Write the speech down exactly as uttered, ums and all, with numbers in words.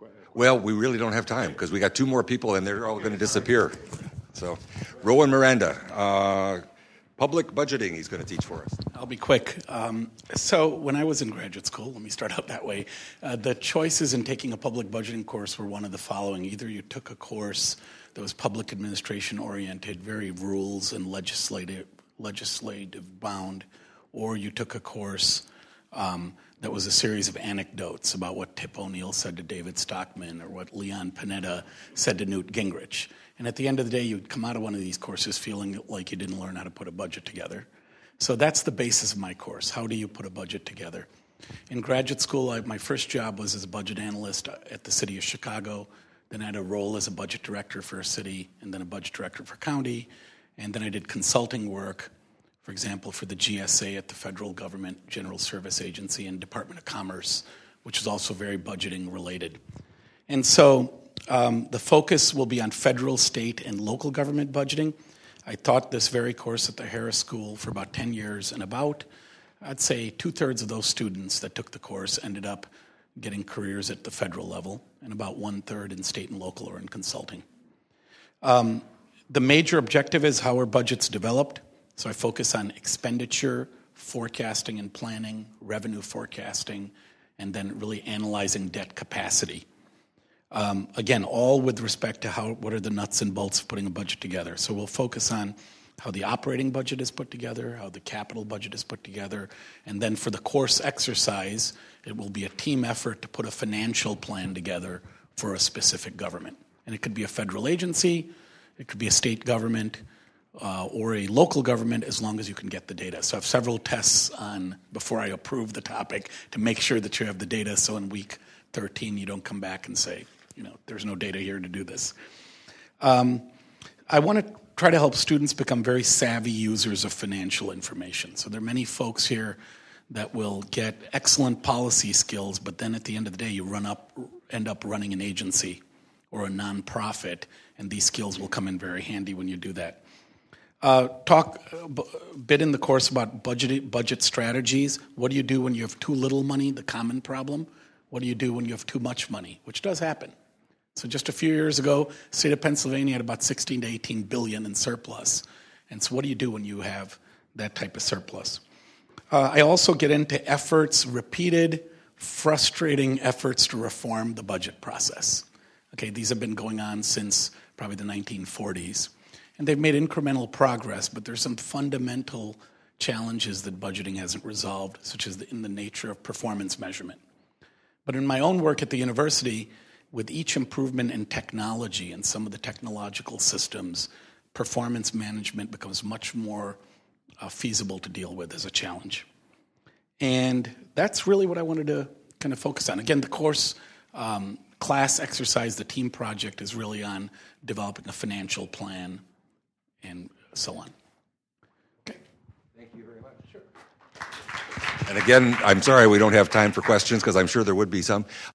Well, we really don't have time because we got two more people and they're all going to disappear. So, Rowan Miranda, uh, public budgeting he's going to teach for us. I'll be quick. Um, so when I was in graduate school, let me start out that way, uh, the choices in taking a public budgeting course were one of the following. Either you took a course that was public administration oriented, very rules and legislative legislative bound, or you took a course um, that was a series of anecdotes about what Tip O'Neill said to David Stockman or what Leon Panetta said to Newt Gingrich. And at the end of the day, you'd come out of one of these courses feeling like you didn't learn how to put a budget together. So that's the basis of my course. How do you put a budget together? In graduate school, I, my first job was as a budget analyst at the city of Chicago. Then I had a role as a budget director for a city, and then a budget director for county. And then I did consulting work, for example, for the G S A at the federal government, General Service Agency, and Department of Commerce, which is also very budgeting related. And so um, the focus will be on federal, state, and local government budgeting. I taught this very course at the Harris School for about ten years, and about, I'd say, two-thirds of those students that took the course ended up getting careers at the federal level, and about one-third in state and local or in consulting. Um, the major objective is how are budgets developed. So I focus on expenditure, forecasting and planning, revenue forecasting, and then really analyzing debt capacity. Um, again, all with respect to how what are the nuts and bolts of putting a budget together. So we'll focus on how the operating budget is put together, how the capital budget is put together, and then for the course exercise, it will be a team effort to put a financial plan together for a specific government. And it could be a federal agency, it could be a state government, uh, or a local government, as long as you can get the data. So I have several tests on before I approve the topic to make sure that you have the data, so in week thirteen you don't come back and say, you know, there's no data here to do this. Um, I want to try to help students become very savvy users of financial information. So there are many folks here that will get excellent policy skills, but then at the end of the day, you run up, end up running an agency or a nonprofit, and these skills will come in very handy when you do that. Uh, talk a bit in the course about budget, budget strategies. What do you do when you have too little money, the common problem? What do you do when you have too much money, which does happen? So just a few years ago, the state of Pennsylvania had about sixteen to eighteen billion in surplus. And so what do you do when you have that type of surplus? Uh, I also get into efforts, repeated, frustrating efforts to reform the budget process. Okay, these have been going on since probably the nineteen forties. And they've made incremental progress, but there's some fundamental challenges that budgeting hasn't resolved, such as the, in the nature of performance measurement. But in my own work at the university, with each improvement in technology and some of the technological systems, performance management becomes much more uh, feasible to deal with as a challenge. And that's really what I wanted to kind of focus on. Again, the course um, class exercise, the team project, is really on developing a financial plan and so on. Okay. Thank you very much. Sure. And again, I'm sorry we don't have time for questions because I'm sure there would be some.